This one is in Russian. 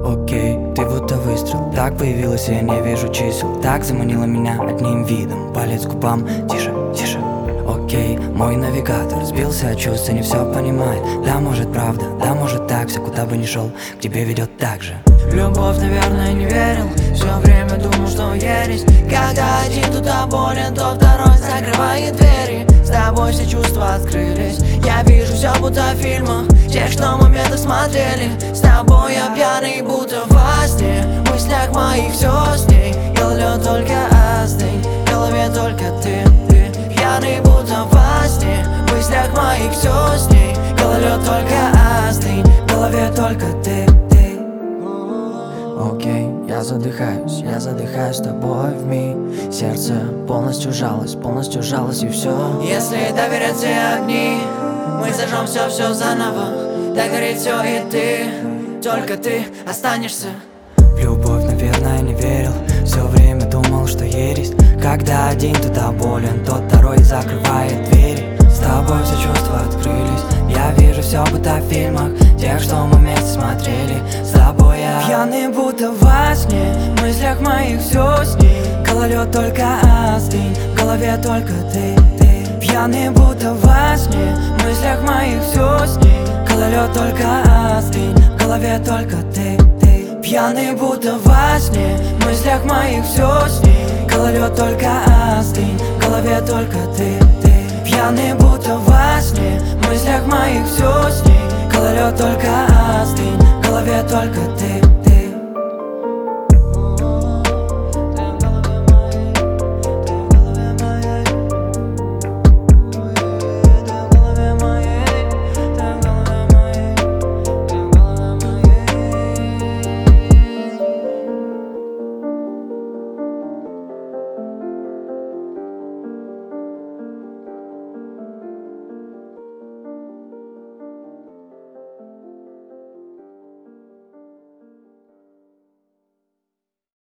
Окей, ты будто выстрел. Так появилась, я не вижу чисел. Так заманила меня одним видом. Палец к губам, тише, тише. Окей, мой навигатор сбился от чувств и не все понимает. Да, может правда, да, может так. Все, куда бы ни шел, к тебе ведет так же. В любовь, наверное, не верил. Все время думал, что ересь. Когда один туда болен, то второй закрывает двери. С тобой все чувства открылись. Я вижу все будто в фильмах, тех, что моменты смотрели. С тобой я пьяный, будто во сне. В мыслях моих все с ней. Говорю только остынь, в голове только ты. Пьяный, будто во сне. В мыслях моих все с ней. Говорю только остынь, в голове только ты. Окей, я задыхаюсь с тобой в миг. Сердце полностью жалось и все. Если доверять все огни, мы зажжем все заново. Догорит все и ты, только ты останешься. В любовь, наверное, не верил. Все время думал, что ересь. Когда один туда болен, тот второй закрывает двери. С тобой все чувства открылись. Я вижу все будто в фильмах, тех, что мы вместе смотрели. С тобой я пьяный, будто во сне. В мыслях моих все с ней. Гололед только остынь, в голове только ты. Пьяный, будто во сне. В мыслях моих все с ней. Гололед только остынь, в голове только ты. Пьяный, будто во сне. В мыслях моих все с ней. Гололед только остынь, в голове только ты. Пьяный, будто во сне. В мыслях моих все с ней. Гололед только остынь, в голове только ты.